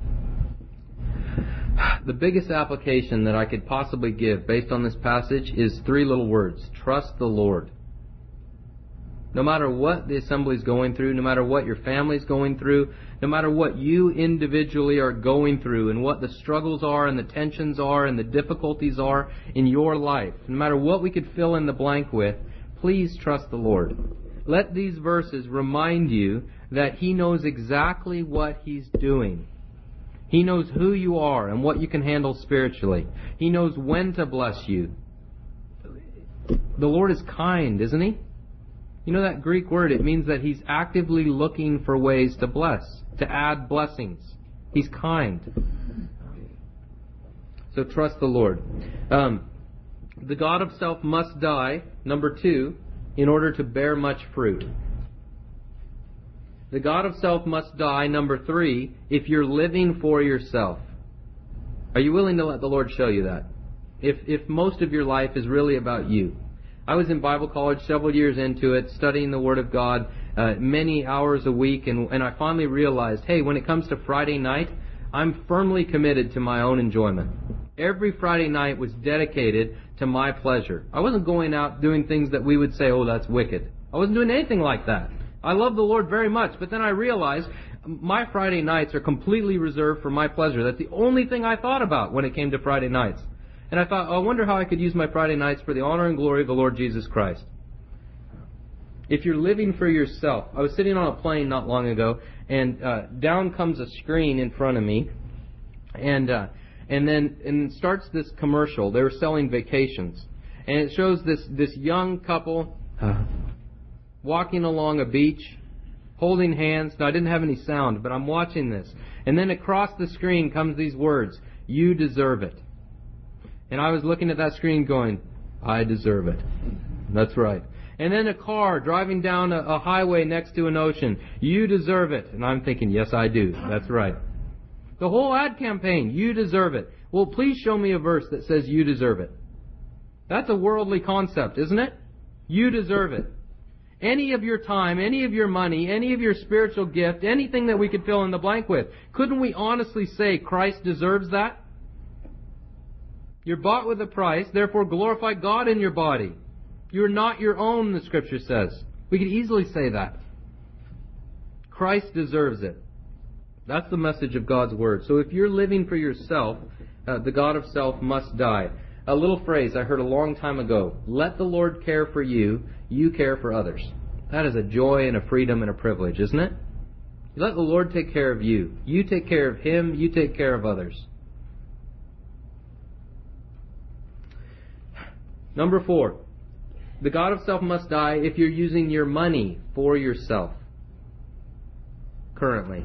The biggest application that I could possibly give based on this passage is three little words. Trust the Lord. No matter what the assembly is going through, no matter what your family is going through, no matter what you individually are going through and what the struggles are and the tensions are and the difficulties are in your life, no matter what we could fill in the blank with, please trust the Lord. Let these verses remind you that He knows exactly what He's doing. He knows who you are and what you can handle spiritually. He knows when to bless you. The Lord is kind, isn't He? You know that Greek word, it means that He's actively looking for ways to bless, to add blessings. He's kind. So trust the Lord. Um, the God of self must die, number two, in order to bear much fruit. The God of self must die, number three, if you're living for yourself. Are you willing to let the Lord show you that? If, if most of your life is really about you. I was in Bible college several years into it, studying the Word of God uh, many hours a week, and, and I finally realized, hey, when it comes to Friday night, I'm firmly committed to my own enjoyment. Every Friday night was dedicated to my pleasure. I wasn't going out doing things that we would say, oh, that's wicked. I wasn't doing anything like that. I love the Lord very much, but then I realized my Friday nights are completely reserved for my pleasure. That's the only thing I thought about when it came to Friday nights. And I thought, I wonder how I could use my Friday nights for the honor and glory of the Lord Jesus Christ. If you're living for yourself, I was sitting on a plane not long ago, and uh, down comes a screen in front of me, and uh, and then and starts this commercial. They were selling vacations, and it shows this this young couple uh, walking along a beach, holding hands. Now I didn't have any sound, but I'm watching this, and then across the screen comes these words: "You deserve it." And I was looking at that screen going, I deserve it. That's right. And then a car driving down a, a highway next to an ocean. You deserve it. And I'm thinking, yes, I do. That's right. The whole ad campaign, you deserve it. Well, please show me a verse that says you deserve it. That's a worldly concept, isn't it? You deserve it. Any of your time, any of your money, any of your spiritual gift, anything that we could fill in the blank with, couldn't we honestly say Christ deserves that? You're bought with a price, therefore glorify God in your body. You're not your own, the Scripture says. We could easily say that. Christ deserves it. That's the message of God's Word. So if you're living for yourself, uh, the God of self must die. A little phrase I heard a long time ago: let the Lord care for you, you care for others. That is a joy and a freedom and a privilege, isn't it? Let the Lord take care of you. You take care of Him, you take care of others. Number four, the God of self must die if you're using your money for yourself. Currently.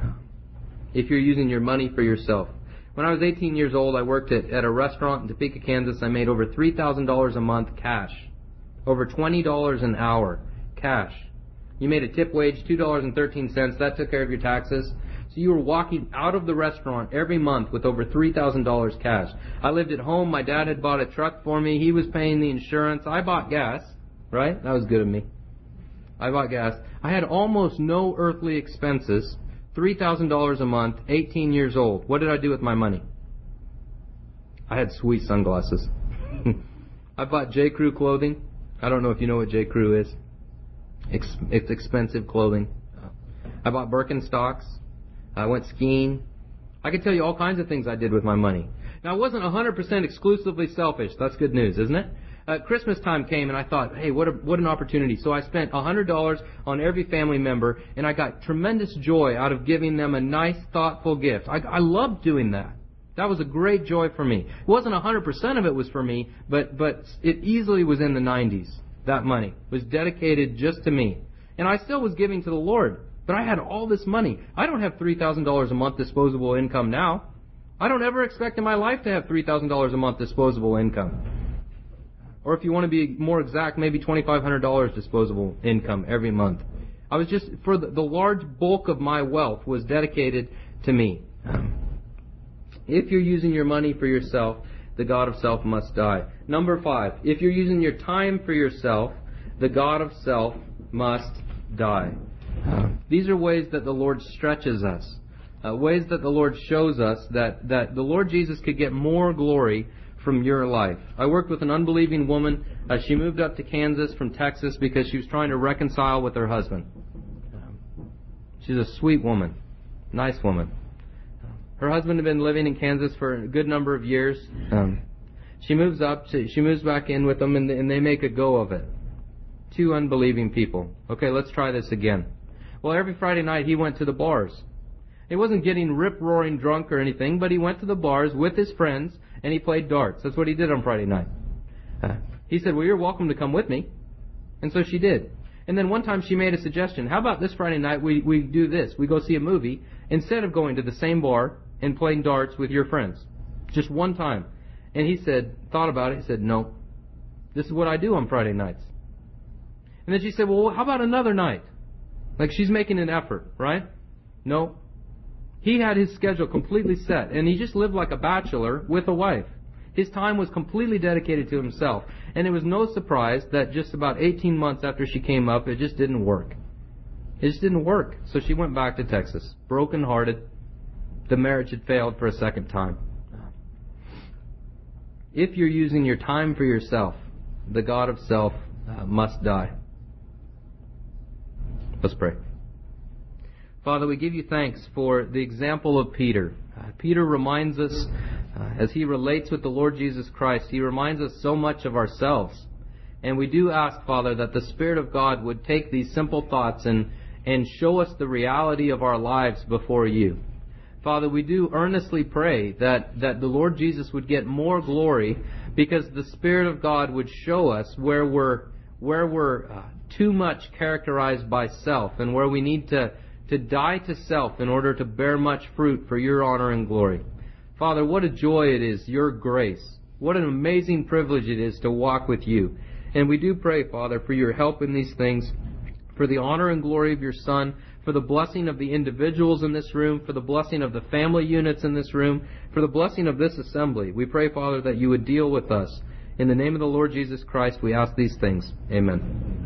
If you're using your money for yourself. When I was eighteen years old, I worked at, at a restaurant in Topeka, Kansas. I made over three thousand dollars a month cash. Over twenty dollars an hour cash. You made a tip wage, two dollars and thirteen cents. That took care of your taxes. So you were walking out of the restaurant every month with over three thousand dollars cash. I lived at home. My dad had bought a truck for me. He was paying the insurance. I bought gas. Right? That was good of me. I bought gas. I had almost no earthly expenses. three thousand dollars a month, eighteen years old. What did I do with my money? I had sweet sunglasses. I bought J. Crew clothing. I don't know if you know what J. Crew is. It's, it's expensive clothing. I bought Birkenstocks. I went skiing. I could tell you all kinds of things I did with my money. Now, it wasn't one hundred percent exclusively selfish. That's good news, isn't it? Uh, Christmas time came and I thought, hey, what a, what an opportunity. So I spent one hundred dollars on every family member, and I got tremendous joy out of giving them a nice, thoughtful gift. I, I loved doing that. That was a great joy for me. It wasn't one hundred percent of it was for me, but, but it easily was in the nineties. That money was dedicated just to me. And I still was giving to the Lord, but I had all this money. I don't have three thousand dollars a month disposable income now. I don't ever expect in my life to have three thousand dollars a month disposable income. Or if you want to be more exact, maybe twenty-five hundred dollars disposable income every month. I was just, for the, the large bulk of my wealth was dedicated to me. If you're using your money for yourself, the God of self must die. Number five, if you're using your time for yourself, the God of self must die. These are ways that the Lord stretches us. Uh, ways that the Lord shows us that, that the Lord Jesus could get more glory from your life. I worked with an unbelieving woman. Uh, she moved up to Kansas from Texas because she was trying to reconcile with her husband. She's a sweet woman. Nice woman. Her husband had been living in Kansas for a good number of years. Um, she moves up. She, she moves back in with them, and, and they make a go of it. Two unbelieving people. Okay, let's try this again. Well, every Friday night he went to the bars. He wasn't getting rip-roaring drunk or anything, but he went to the bars with his friends, and he played darts. That's what he did on Friday night. Uh, he said, well, you're welcome to come with me. And so she did. And then one time she made a suggestion. How about this Friday night we, we do this? We go see a movie instead of going to the same bar and playing darts with your friends. Just one time. And he said, thought about it. He said, no. This is what I do on Friday nights. And then she said, well, how about another night? Like she's making an effort, right? No. He had his schedule completely set, and he just lived like a bachelor with a wife. His time was completely dedicated to himself. And it was no surprise that just about eighteen months after she came up, it just didn't work. It just didn't work. So she went back to Texas, broken-hearted. The marriage had failed for a second time. If you're using your time for yourself, the God of self uh, must die. Let's pray. Father, we give you thanks for the example of Peter. Uh, Peter reminds us, uh, as he relates with the Lord Jesus Christ, he reminds us so much of ourselves. And we do ask, Father, that the Spirit of God would take these simple thoughts and, and show us the reality of our lives before you. Father, we do earnestly pray that, that the Lord Jesus would get more glory because the Spirit of God would show us where we're, where we're uh, too much characterized by self and where we need to to die to self in order to bear much fruit for your honor and glory. Father, what a joy it is, your grace. What an amazing privilege it is to walk with you. And we do pray, Father, for your help in these things, for the honor and glory of your Son, for the blessing of the individuals in this room, for the blessing of the family units in this room, for the blessing of this assembly. We pray, Father, that you would deal with us. In the name of the Lord Jesus Christ, we ask these things. Amen.